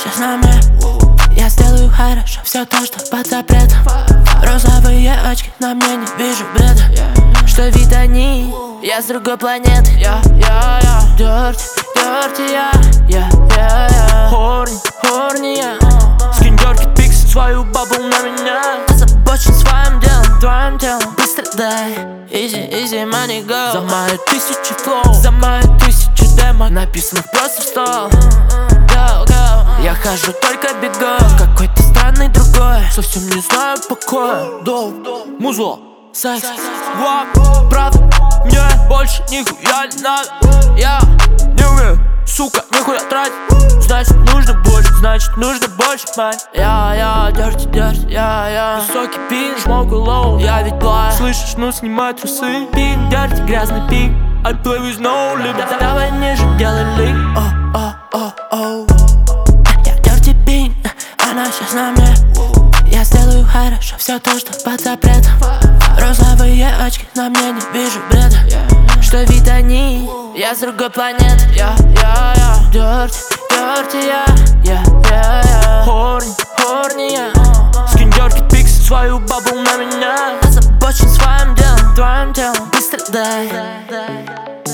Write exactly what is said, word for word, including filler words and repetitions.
сейчас на мне. Я сделаю хорошо все то, что под запретом. Розовые очки, на мне не вижу бреда. Что вид они, я с другой планеты. Я, я, я, дёрти, дёрти, я, я, я, я. Хорни, хорни, я. Скинь дёрки, пикс, свою бабу на меня. Озабочен своим делом, твоим телом. Быстро дай, easy, easy, money go. За мои тысячи флоу, за мои тысячи демо, написанных просто в стол. Go, go. Я хожу, только бегу, какой-то странный другой. Совсем не знаю покоя. Доу, музло, секс, вап, правда, мне больше нихуя не надо. Я не умею, сука, нихуя тратить. Значит нужно больше, значит нужно больше, мать. Я, я, дёрти, дёрти, я, я. Высокий пин, жмогу лоу, я ведь плай. Слышишь, ну снимай трусы. Пин, дёрти, грязный пин. I play with no limit. Давай ниже, делай лик. О, о, о, о. Я дёрти пин, она сейчас на мне. Я сделаю хорошо все то, что под запретом. Розовые очки, на мне не вижу бреда. Что вид они, я с другой планеты. Я, я, я, дёрти, дёрти, я, я, я, я. Хорни, хорни, я. Скинь дёрки, пикс, свою бабу на меня. Озабочен своим делом, твоим телом. Быстро дай, дай.